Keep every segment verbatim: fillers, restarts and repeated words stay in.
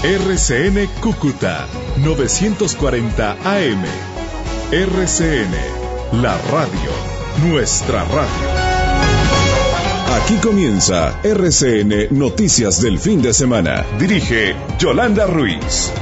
R C N Cúcuta novecientos cuarenta A M. R C N, la radio, nuestra radio. Aquí comienza R C N Noticias del Fin de Semana. Dirige Yolanda Ruiz.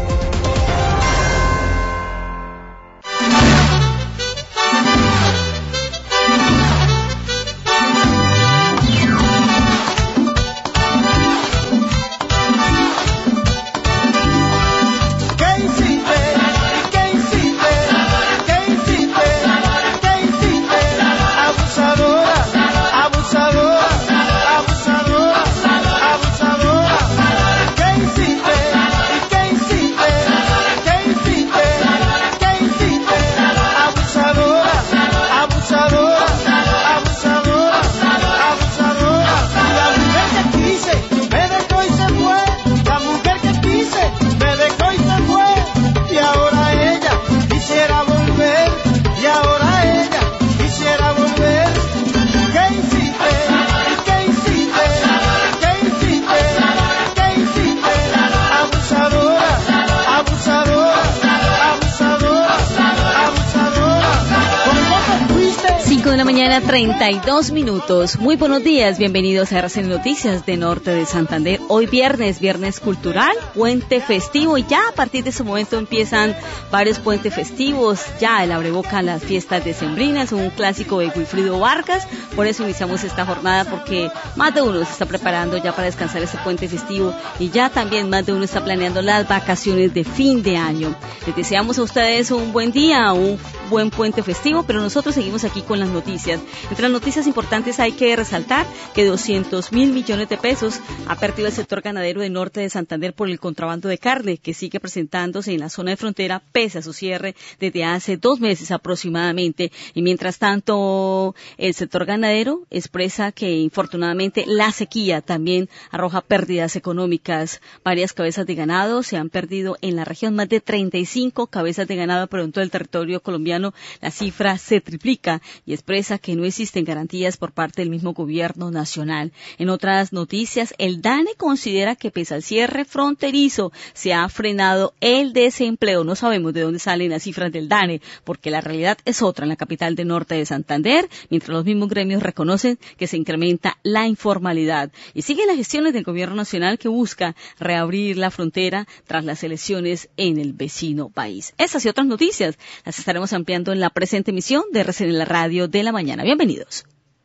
treinta y dos minutos. Muy buenos días, bienvenidos a R C N Noticias de Norte de Santander. Hoy viernes, viernes cultural, puente festivo, y ya a partir de ese momento empiezan varios puentes festivos. Ya el abreboca las fiestas decembrinas, un clásico de Wilfrido Vargas. Por eso iniciamos esta jornada, porque más de uno se está preparando ya para descansar este puente festivo, y ya también más de uno está planeando las vacaciones de fin de año. Les deseamos a ustedes un buen día, un buen puente festivo, pero nosotros seguimos aquí con las noticias. Entre las noticias importantes hay que resaltar que doscientos mil millones de pesos ha perdido el sector ganadero de Norte de Santander por el contrabando de carne, que sigue presentándose en la zona de frontera pese a su cierre desde hace dos meses aproximadamente. Y mientras tanto, el sector ganadero expresa que infortunadamente la sequía también arroja pérdidas económicas. Varias cabezas de ganado se han perdido en la región, más de treinta y cinco cabezas de ganado, pero en todo el territorio colombiano la cifra se triplica, y expresa que no existen garantías por parte del mismo gobierno nacional. En otras noticias, el DANE considera que pese al cierre fronterizo se ha frenado el desempleo. No sabemos de dónde salen las cifras del DANE, porque la realidad es otra en la capital de Norte de Santander, mientras los mismos gremios reconocen que se incrementa la informalidad. Y siguen las gestiones del gobierno nacional, que busca reabrir la frontera tras las elecciones en el vecino país. Estas y otras noticias las estaremos ampliando en la presente emisión de R C N, la radio de la mañana. Bienvenidos.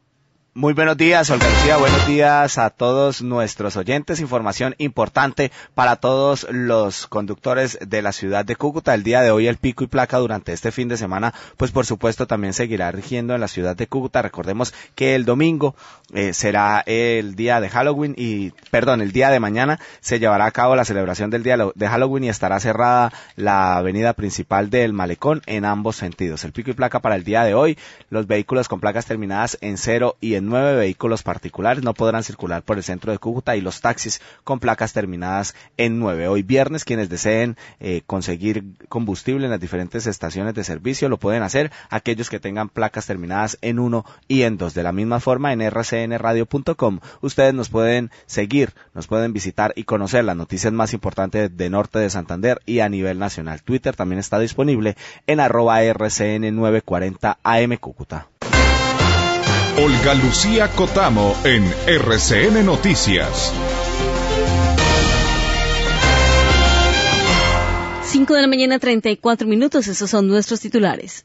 Muy buenos días, Olga Lucía, buenos días a todos nuestros oyentes. Información importante para todos los conductores de la ciudad de Cúcuta. El día de hoy el pico y placa durante este fin de semana, pues por supuesto también seguirá rigiendo en la ciudad de Cúcuta. Recordemos que el domingo eh, será el día de Halloween y, perdón, el día de mañana se llevará a cabo la celebración del día de Halloween y estará cerrada la avenida principal del Malecón en ambos sentidos. El pico y placa para el día de hoy, los vehículos con placas terminadas en cero y en nueve vehículos particulares no podrán circular por el centro de Cúcuta, y los taxis con placas terminadas en nueve. Hoy viernes, quienes deseen eh, conseguir combustible en las diferentes estaciones de servicio lo pueden hacer, aquellos que tengan placas terminadas en uno y en dos. De la misma forma, en r c n radio punto com ustedes nos pueden seguir, nos pueden visitar y conocer las noticias más importantes de Norte de Santander y a nivel nacional. Twitter también está disponible en arroba R C N novecientos cuarenta A M Cúcuta. Olga Lucía Cotamo en R C N Noticias. cinco de la mañana, treinta y cuatro minutos, esos son nuestros titulares.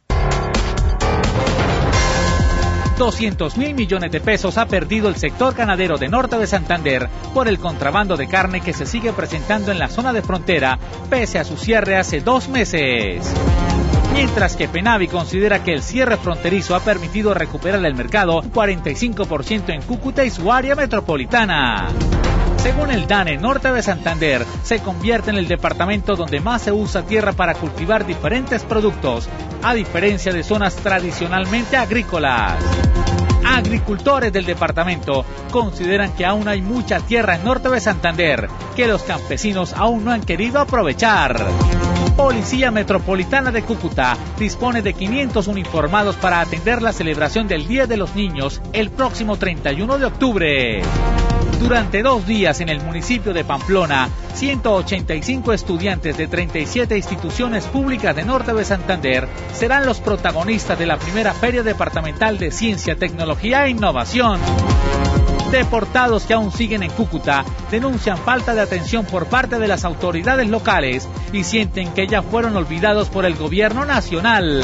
doscientos mil millones de pesos ha perdido el sector ganadero de Norte de Santander por el contrabando de carne que se sigue presentando en la zona de frontera, pese a su cierre hace dos meses. Mientras que Penavi considera que el cierre fronterizo ha permitido recuperar el mercado cuarenta y cinco por ciento en Cúcuta y su área metropolitana. Según el DANE, Norte de Santander se convierte en el departamento donde más se usa tierra para cultivar diferentes productos, a diferencia de zonas tradicionalmente agrícolas. Agricultores del departamento consideran que aún hay mucha tierra en Norte de Santander, que los campesinos aún no han querido aprovechar. Policía Metropolitana de Cúcuta dispone de quinientos uniformados para atender la celebración del Día de los Niños el próximo treinta y uno de octubre. Durante dos días en el municipio de Pamplona, ciento ochenta y cinco estudiantes de treinta y siete instituciones públicas de Norte de Santander serán los protagonistas de la primera Feria Departamental de Ciencia, Tecnología e Innovación. Deportados que aún siguen en Cúcuta denuncian falta de atención por parte de las autoridades locales y sienten que ya fueron olvidados por el gobierno nacional.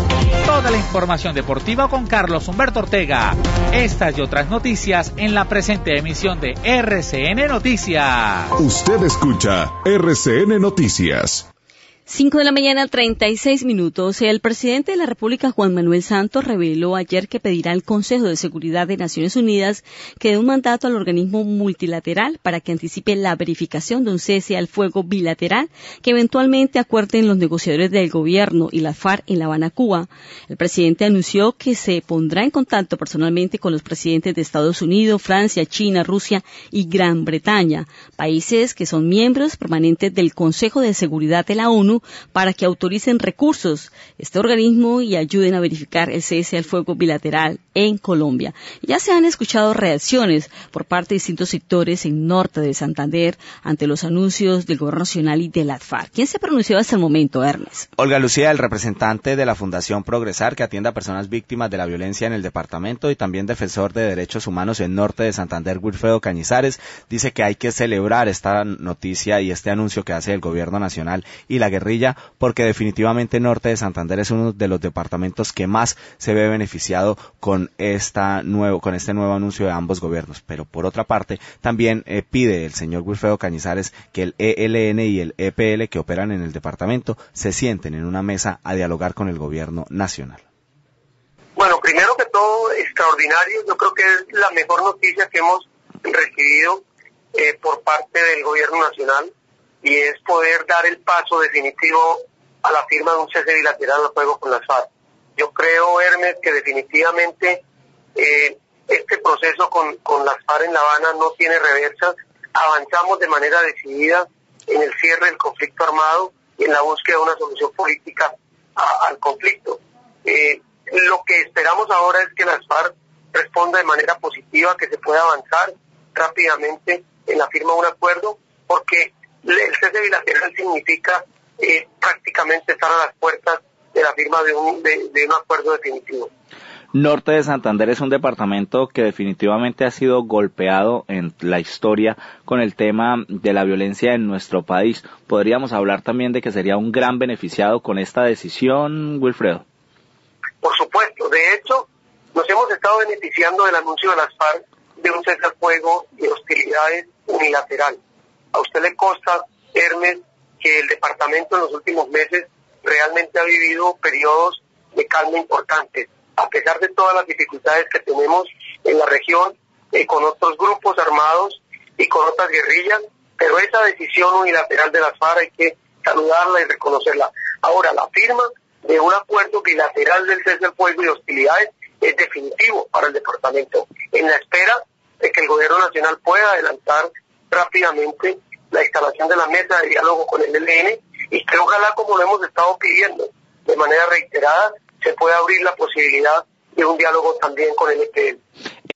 Toda la información deportiva con Carlos Humberto Ortega. Estas y otras noticias en la presente emisión de R C N Noticias. Usted escucha R C N Noticias. Cinco de la mañana, treinta y seis minutos. El presidente de la República, Juan Manuel Santos, reveló ayer que pedirá al Consejo de Seguridad de Naciones Unidas que dé un mandato al organismo multilateral para que anticipe la verificación de un cese al fuego bilateral que eventualmente acuerden los negociadores del gobierno y las FARC en La Habana, Cuba. El presidente anunció que se pondrá en contacto personalmente con los presidentes de Estados Unidos, Francia, China, Rusia y Gran Bretaña, países que son miembros permanentes del Consejo de Seguridad de la ONU, para que autoricen recursos este organismo y ayuden a verificar el cese al fuego bilateral en Colombia. Ya se han escuchado reacciones por parte de distintos sectores en Norte de Santander ante los anuncios del Gobierno Nacional y de la FARC. ¿Quién se pronunció hasta el momento, Ernest? Olga Lucía, el representante de la Fundación Progresar, que atiende a personas víctimas de la violencia en el departamento, y también defensor de derechos humanos en Norte de Santander, Wilfredo Cañizares, dice que hay que celebrar esta noticia y este anuncio que hace el Gobierno Nacional y la guerrilla, porque definitivamente Norte de Santander es uno de los departamentos que más se ve beneficiado con esta nuevo, con este nuevo anuncio de ambos gobiernos. Pero por otra parte, también eh, pide el señor Wilfredo Cañizares que el E L N y el E P L que operan en el departamento se sienten en una mesa a dialogar con el gobierno nacional. Bueno, primero que todo, extraordinario. Yo creo que es la mejor noticia que hemos recibido eh, por parte del gobierno nacional, y es poder dar el paso definitivo a la firma de un cese bilateral al fuego con las FARC. Yo creo, Hermes, que definitivamente eh, este proceso con, con las FARC en La Habana no tiene reversas. Avanzamos de manera decidida en el cierre del conflicto armado y en la búsqueda de una solución política a, al conflicto. Eh, lo que esperamos ahora es que las FARC responda de manera positiva, que se pueda avanzar rápidamente en la firma de un acuerdo, porque el cese bilateral significa eh, prácticamente estar a las puertas de la firma de un, de, de un acuerdo definitivo. Norte de Santander es un departamento que definitivamente ha sido golpeado en la historia con el tema de la violencia en nuestro país. ¿Podríamos hablar también de que sería un gran beneficiado con esta decisión, Wilfredo? Por supuesto. De hecho, nos hemos estado beneficiando del anuncio de las FARC de un cese al fuego y hostilidades unilateral. A usted le consta, Hermes, que el departamento en los últimos meses realmente ha vivido periodos de calma importantes, a pesar de todas las dificultades que tenemos en la región, eh, con otros grupos armados y con otras guerrillas, pero esa decisión unilateral de las FARC hay que saludarla y reconocerla. Ahora, la firma de un acuerdo bilateral del cese al fuego y hostilidades es definitivo para el departamento, en la espera de que el gobierno nacional pueda adelantar rápidamente la instalación de la mesa de diálogo con el E L N, y que ojalá, como lo hemos estado pidiendo de manera reiterada, se pueda abrir la posibilidad de un diálogo también con el E P L.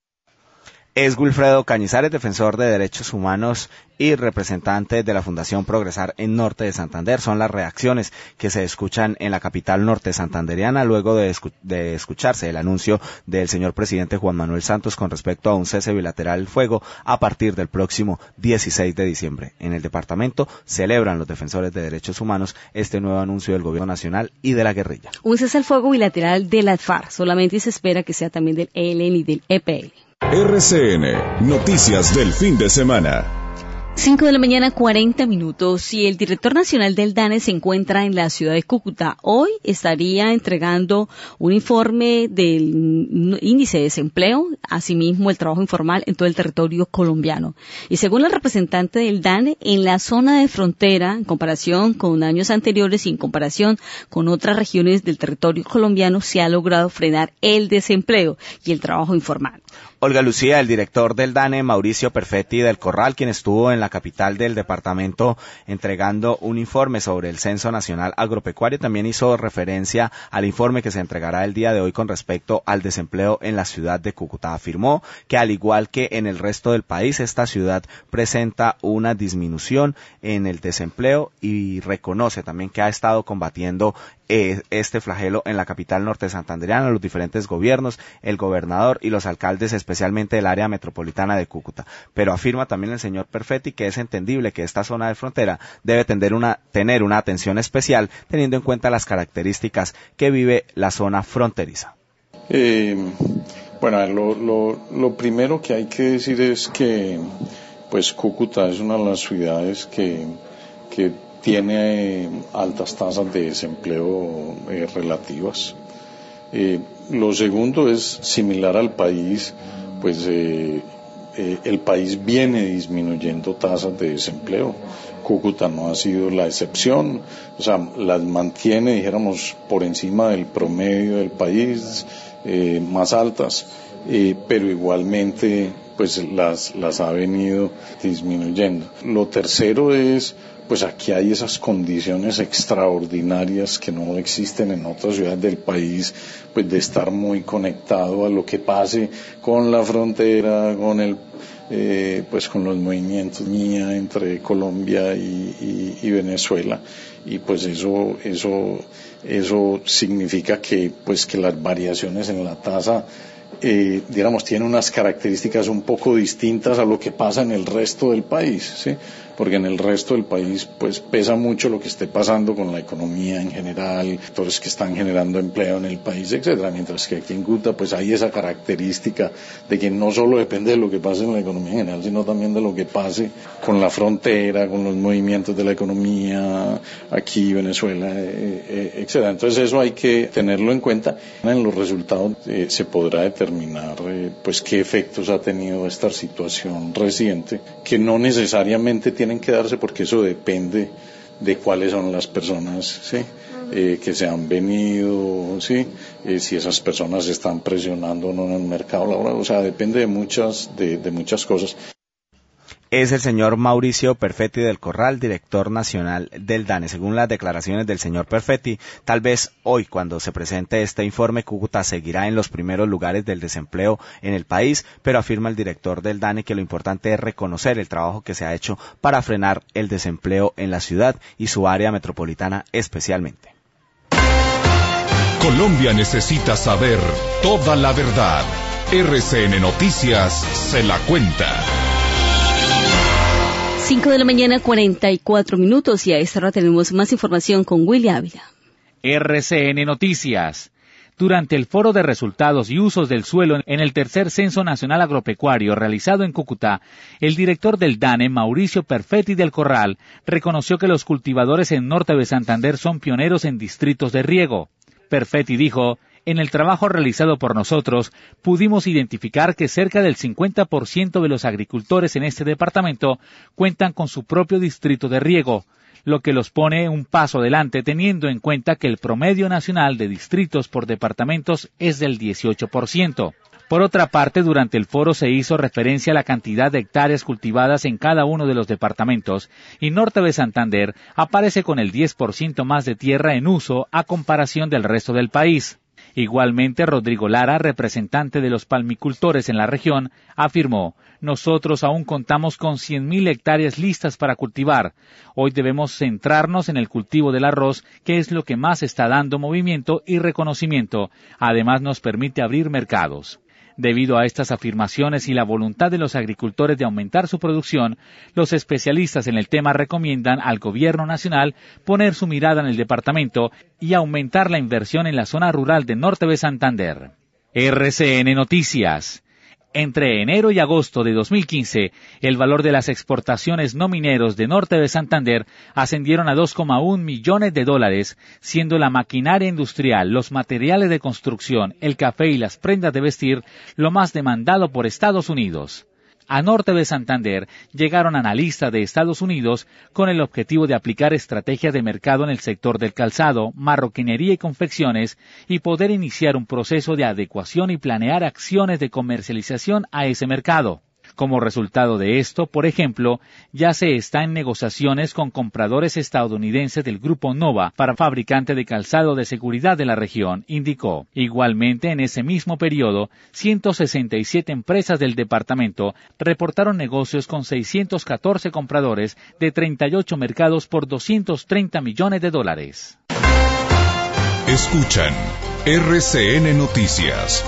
Es Wilfredo Cañizares, defensor de derechos humanos y representante de la Fundación Progresar en Norte de Santander. Son las reacciones que se escuchan en la capital norte santanderiana luego de, escu- de escucharse el anuncio del señor presidente Juan Manuel Santos con respecto a un cese bilateral al fuego a partir del próximo dieciséis de diciembre. En el departamento celebran los defensores de derechos humanos este nuevo anuncio del gobierno nacional y de la guerrilla. Un cese al fuego bilateral de las FARC. Solamente se espera que sea también del E L N y del E P L. R C N, noticias del fin de semana. Cinco de la mañana, cuarenta minutos, y el director nacional del DANE se encuentra en la ciudad de Cúcuta. Hoy estaría entregando un informe del índice de desempleo, asimismo el trabajo informal en todo el territorio colombiano. Y según la representante del DANE, en la zona de frontera, en comparación con años anteriores y en comparación con otras regiones del territorio colombiano, se ha logrado frenar el desempleo y el trabajo informal. Olga Lucía, el director del DANE, Mauricio Perfetti del Corral, quien estuvo en la capital del departamento entregando un informe sobre el Censo Nacional Agropecuario, también hizo referencia al informe que se entregará el día de hoy con respecto al desempleo en la ciudad de Cúcuta. Afirmó que al igual que en el resto del país, esta ciudad presenta una disminución en el desempleo y reconoce también que ha estado combatiendo eh, este flagelo en la capital norte santandereana, los diferentes gobiernos, el gobernador y los alcaldes especialmente del área metropolitana de Cúcuta. Pero afirma también el señor Perfetti que es entendible que esta zona de frontera debe tener una, tener una atención especial teniendo en cuenta las características que vive la zona fronteriza. Eh, bueno, lo, lo, lo primero que hay que decir es que pues Cúcuta es una de las ciudades que, que tiene altas tasas de desempleo eh, relativas. Eh, lo segundo es similar al país, pues eh, eh, el país viene disminuyendo tasas de desempleo. Cúcuta no ha sido la excepción, o sea, las mantiene, dijéramos, por encima del promedio del país, eh, más altas, eh, pero igualmente pues las, las ha venido disminuyendo. Lo tercero es, pues aquí hay esas condiciones extraordinarias que no existen en otras ciudades del país, pues de estar muy conectado a lo que pase con la frontera, con el, eh, pues con los movimientos mía entre Colombia y, y, y Venezuela, y pues eso, eso, eso significa que, pues que las variaciones en la tasa Eh, digamos, tiene unas características un poco distintas a lo que pasa en el resto del país, ¿sí? Porque en el resto del país pues pesa mucho lo que esté pasando con la economía en general, sectores que están generando empleo en el país, etcétera, mientras que aquí en Cúcuta pues hay esa característica de que no solo depende de lo que pase en la economía en general, sino también de lo que pase con la frontera, con los movimientos de la economía aquí, Venezuela, eh, eh, etcétera. Entonces eso hay que tenerlo en cuenta. En los resultados eh, se podrá determinar eh, pues qué efectos ha tenido esta situación reciente, que no necesariamente tienen que darse porque eso depende de cuáles son las personas, ¿sí? eh, que se han venido, ¿sí? eh, si esas personas están presionando o no en el mercado laboral, o sea, depende de muchas, de, de muchas cosas. Es el señor Mauricio Perfetti del Corral, director nacional del DANE. Según las declaraciones del señor Perfetti, tal vez hoy, cuando se presente este informe, Cúcuta seguirá en los primeros lugares del desempleo en el país, pero afirma el director del DANE que lo importante es reconocer el trabajo que se ha hecho para frenar el desempleo en la ciudad y su área metropolitana especialmente. Colombia necesita saber toda la verdad. R C N Noticias se la cuenta. cinco de la mañana, cuarenta y cuatro minutos, y a esta hora tenemos más información con Willy Ávila. R C N Noticias. Durante el foro de resultados y usos del suelo en el tercer Censo Nacional Agropecuario realizado en Cúcuta, el director del DANE, Mauricio Perfetti del Corral, reconoció que los cultivadores en Norte de Santander son pioneros en distritos de riego. Perfetti dijo: en el trabajo realizado por nosotros, pudimos identificar que cerca del cincuenta por ciento de los agricultores en este departamento cuentan con su propio distrito de riego, lo que los pone un paso adelante teniendo en cuenta que el promedio nacional de distritos por departamentos es del dieciocho por ciento. Por otra parte, durante el foro se hizo referencia a la cantidad de hectáreas cultivadas en cada uno de los departamentos, y Norte de Santander aparece con el diez por ciento más de tierra en uso a comparación del resto del país. Igualmente, Rodrigo Lara, representante de los palmicultores en la región, afirmó: nosotros aún contamos con cien mil hectáreas listas para cultivar. Hoy debemos centrarnos en el cultivo del arroz, que es lo que más está dando movimiento y reconocimiento. Además, nos permite abrir mercados. Debido a estas afirmaciones y la voluntad de los agricultores de aumentar su producción, los especialistas en el tema recomiendan al gobierno nacional poner su mirada en el departamento y aumentar la inversión en la zona rural de Norte de Santander. R C N Noticias. Entre enero y agosto de dos mil quince, el valor de las exportaciones no mineros de Norte de Santander ascendieron a dos coma uno millones de dólares, siendo la maquinaria industrial, los materiales de construcción, el café y las prendas de vestir lo más demandado por Estados Unidos. A norte de Santander llegaron analistas de Estados Unidos con el objetivo de aplicar estrategias de mercado en el sector del calzado, marroquinería y confecciones y poder iniciar un proceso de adecuación y planear acciones de comercialización a ese mercado. Como resultado de esto, por ejemplo, ya se está en negociaciones con compradores estadounidenses del grupo Nova para fabricante de calzado de seguridad de la región, indicó. Igualmente, en ese mismo periodo, ciento sesenta y siete empresas del departamento reportaron negocios con seiscientos catorce compradores de treinta y ocho mercados por doscientos treinta millones de dólares. Escuchan R C N Noticias.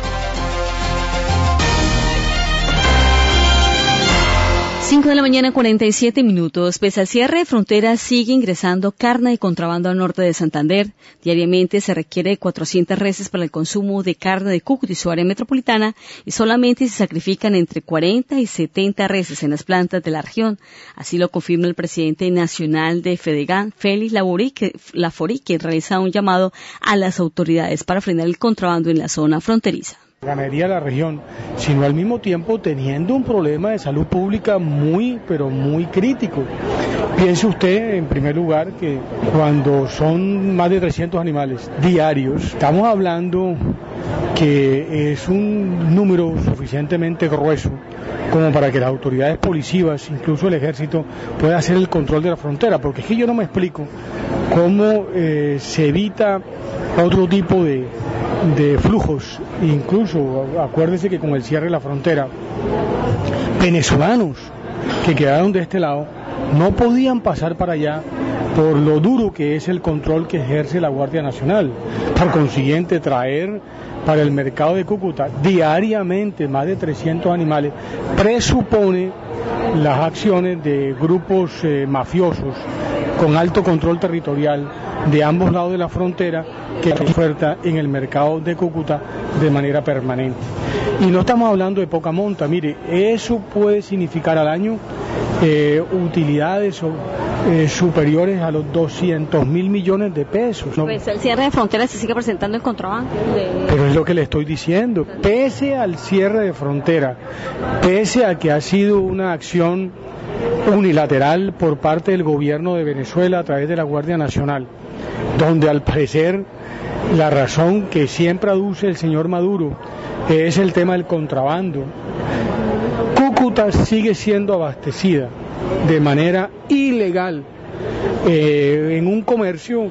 cinco de la mañana, cuarenta y siete minutos. Pese al cierre de fronteras, sigue ingresando carne de contrabando al norte de Santander. Diariamente se requiere cuatrocientas reses para el consumo de carne de Cúcuta y su área metropolitana y solamente se sacrifican entre cuarenta y setenta reses en las plantas de la región. Así lo confirma el presidente nacional de Fedegan, Félix Laforí, quien realiza un llamado a las autoridades para frenar el contrabando en la zona fronteriza. Ganadería de la región, sino al mismo tiempo teniendo un problema de salud pública muy, pero muy crítico. Piense usted, en primer lugar, que cuando son más de trescientos animales diarios, estamos hablando que es un número suficientemente grueso como para que las autoridades policivas, incluso el ejército, pueda hacer el control de la frontera, porque es que yo no me explico cómo eh, se evita otro tipo de de flujos. Incluso acuérdese que con el cierre de la frontera, venezolanos que quedaron de este lado no podían pasar para allá por lo duro que es el control que ejerce la Guardia Nacional. Por consiguiente, traer para el mercado de Cúcuta diariamente más de trescientos animales presupone las acciones de grupos eh, mafiosos con alto control territorial de ambos lados de la frontera que oferta en el mercado de Cúcuta de manera permanente. Y no estamos hablando de poca monta, mire, eso puede significar al año eh, utilidades eh, superiores a los doscientos mil millones de pesos, ¿no? Pues el cierre de fronteras se sigue presentando el contrabando. De... Pero es lo que le estoy diciendo, pese al cierre de frontera, pese a que ha sido una acción unilateral por parte del gobierno de Venezuela a través de la Guardia Nacional, donde al parecer la razón que siempre aduce el señor Maduro es el tema del contrabando. Cúcuta sigue siendo abastecida de manera ilegal eh, en un comercio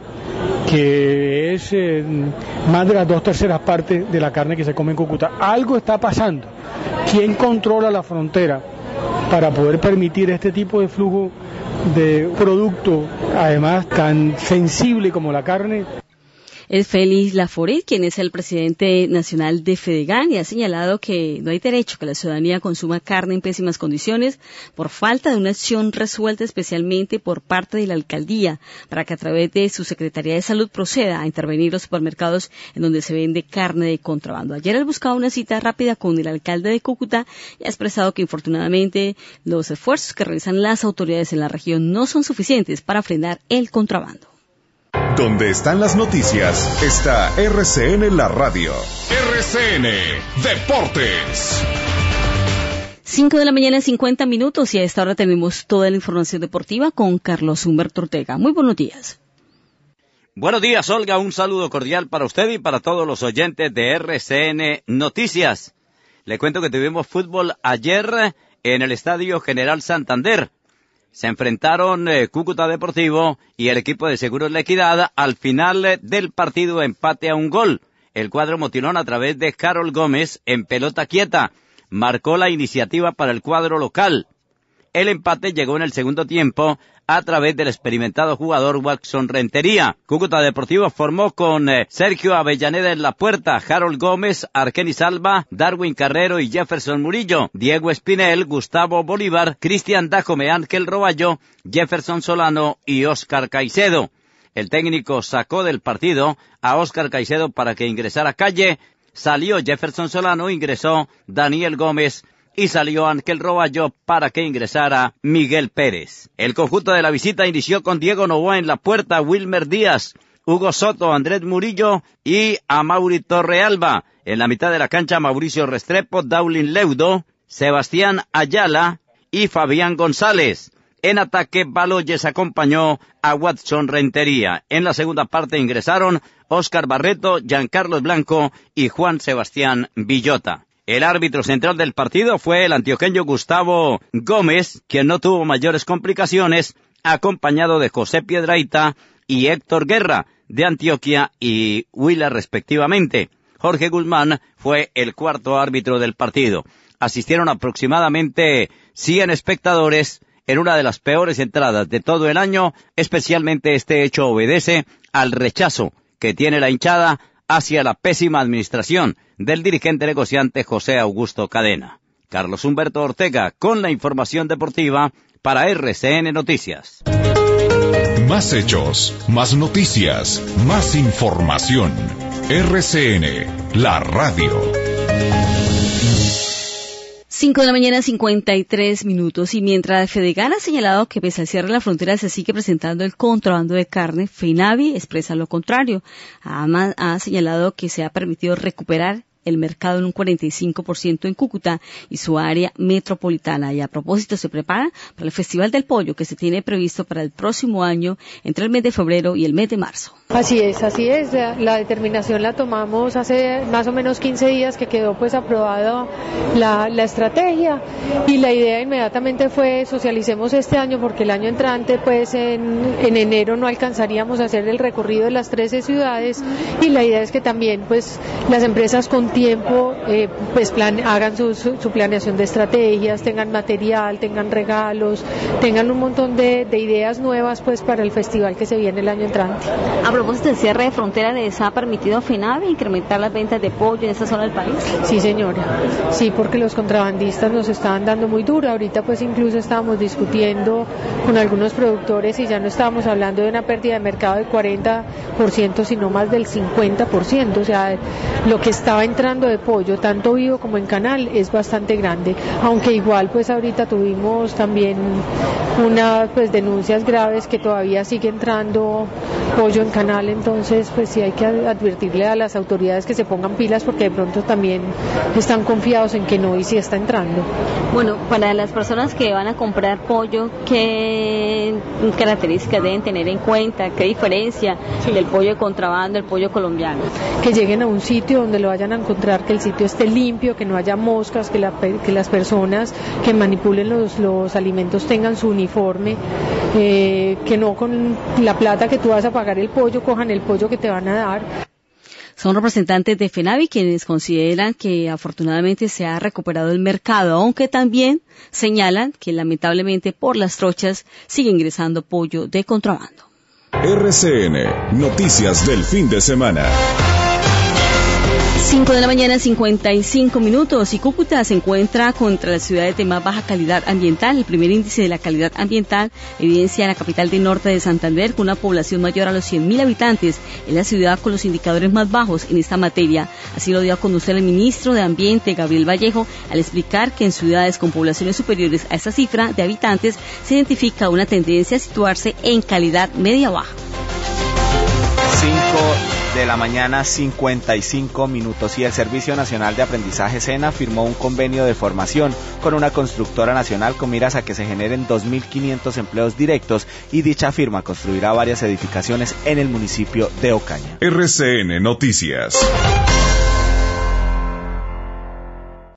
que es eh, más de las dos terceras partes de la carne que se come en Cúcuta. Algo está pasando. ¿Quién controla la frontera para poder permitir este tipo de flujo de producto, además tan sensible como la carne? Es Félix Laforet, quien es el presidente nacional de Fedegan, y ha señalado que no hay derecho que la ciudadanía consuma carne en pésimas condiciones por falta de una acción resuelta especialmente por parte de la alcaldía para que a través de su Secretaría de Salud proceda a intervenir los supermercados en donde se vende carne de contrabando. Ayer él buscaba una cita rápida con el alcalde de Cúcuta y ha expresado que infortunadamente los esfuerzos que realizan las autoridades en la región no son suficientes para frenar el contrabando. Donde están las noticias, está R C N La Radio. R C N Deportes. cinco de la mañana, cincuenta minutos, y a esta hora tenemos toda la información deportiva con Carlos Humberto Ortega. Muy buenos días. Buenos días, Olga. Un saludo cordial para usted y para todos los oyentes de R C N Noticias. Le cuento que tuvimos fútbol ayer en el Estadio General Santander. Se enfrentaron eh, Cúcuta Deportivo y el equipo de Seguros La Equidad. Al final eh, del partido, empate a un gol. El cuadro motilón, a través de Harold Gómez en pelota quieta, marcó la iniciativa para el cuadro local. El empate llegó en el segundo tiempo a través del experimentado jugador Watson Rentería. Cúcuta Deportivo formó con eh, Sergio Avellaneda en la puerta, Harold Gómez, Arkenis Alba, Darwin Carrero y Jefferson Murillo, Diego Espinel, Gustavo Bolívar, Cristian Dajome, Ángel Roballo, Jefferson Solano y Óscar Caicedo. El técnico sacó del partido a Óscar Caicedo para que ingresara Calle, salió Jefferson Solano, ingresó Daniel Gómez y salió Ángel Roballo para que ingresara Miguel Pérez. El conjunto de la visita inició con Diego Novoa en la puerta, Wilmer Díaz, Hugo Soto, Andrés Murillo y Amaury Torrealba. En la mitad de la cancha, Mauricio Restrepo, Daulin Leudo, Sebastián Ayala y Fabián González. En ataque, Baloyes acompañó a Watson Rentería. En la segunda parte ingresaron Óscar Barreto, Giancarlos Blanco y Juan Sebastián Villota. El árbitro central del partido fue el antioqueño Gustavo Gómez, quien no tuvo mayores complicaciones, acompañado de José Piedrahita y Héctor Guerra, de Antioquia y Huila respectivamente. Jorge Guzmán fue el cuarto árbitro del partido. Asistieron aproximadamente cien espectadores en una de las peores entradas de todo el año. Especialmente este hecho obedece al rechazo que tiene la hinchada hacia la pésima administración del dirigente negociante José Augusto Cadena. Carlos Humberto Ortega con la información deportiva para R C N Noticias. Más hechos, más noticias, más información. R C N, la radio. Cinco de la mañana, cincuenta y tres minutos. Y mientras Fedegan ha señalado que pese al cierre de la frontera se sigue presentando el contrabando de carne, FENAVI expresa lo contrario. Además, ha señalado que se ha permitido recuperar el mercado en un cuarenta y cinco por ciento en Cúcuta y su área metropolitana. Y a propósito, se prepara para el Festival del Pollo que se tiene previsto para el próximo año entre el mes de febrero y el mes de marzo. Así es, así es. La, la determinación la tomamos hace más o menos quince días que quedó pues aprobada la, la estrategia, y la idea inmediatamente fue socialicemos este año porque el año entrante pues en, en enero no alcanzaríamos a hacer el recorrido de las trece ciudades, y la idea es que también pues las empresas con tiempo eh, pues plan, hagan su, su, su planeación de estrategias, tengan material, tengan regalos, tengan un montón de, de ideas nuevas pues para el festival que se viene el año entrante. A propósito del cierre de frontera, ¿les ha permitido a FENAVI incrementar las ventas de pollo en esa zona del país? Sí, señora, sí, porque los contrabandistas nos estaban dando muy duro. Ahorita pues incluso estábamos discutiendo con algunos productores y ya no estábamos hablando de una pérdida de mercado del cuarenta por ciento, sino más del cincuenta por ciento, o sea, lo que estaba entrando de pollo, tanto vivo como en canal, es bastante grande, aunque igual pues ahorita tuvimos también unas pues denuncias graves que todavía sigue entrando pollo en canal, entonces pues sí hay que advertirle a las autoridades que se pongan pilas porque de pronto también están confiados en que no y sí está entrando. Bueno, para las personas que van a comprar pollo, ¿qué características deben tener en cuenta? ¿Qué diferencia sí. del pollo de contrabando, el pollo colombiano? Que lleguen a un sitio donde lo vayan a encontrar, que el sitio esté limpio, que no haya moscas, que, la, que las personas que manipulen los, los alimentos tengan su uniforme, eh, que no con la plata que tú vas a pagar el pollo cojan el pollo que te van a dar. Son representantes de FENAVI quienes consideran que afortunadamente se ha recuperado el mercado, aunque también señalan que lamentablemente por las trochas sigue ingresando pollo de contrabando. R C N, noticias del fin de semana. Cinco de la mañana, cincuenta y cinco minutos, y Cúcuta se encuentra contra las ciudades de más baja calidad ambiental. El primer índice de la calidad ambiental evidencia la capital de Norte de Santander con una población mayor a los cien mil habitantes. Es la ciudad con los indicadores más bajos en esta materia. Así lo dio a conocer el ministro de Ambiente, Gabriel Vallejo, al explicar que en ciudades con poblaciones superiores a esta cifra de habitantes se identifica una tendencia a situarse en calidad media-baja. Cinco de la mañana, cincuenta y cinco minutos, y el Servicio Nacional de Aprendizaje SENA firmó un convenio de formación con una constructora nacional con miras a que se generen dos mil quinientos empleos directos, y dicha firma construirá varias edificaciones en el municipio de Ocaña. R C N Noticias.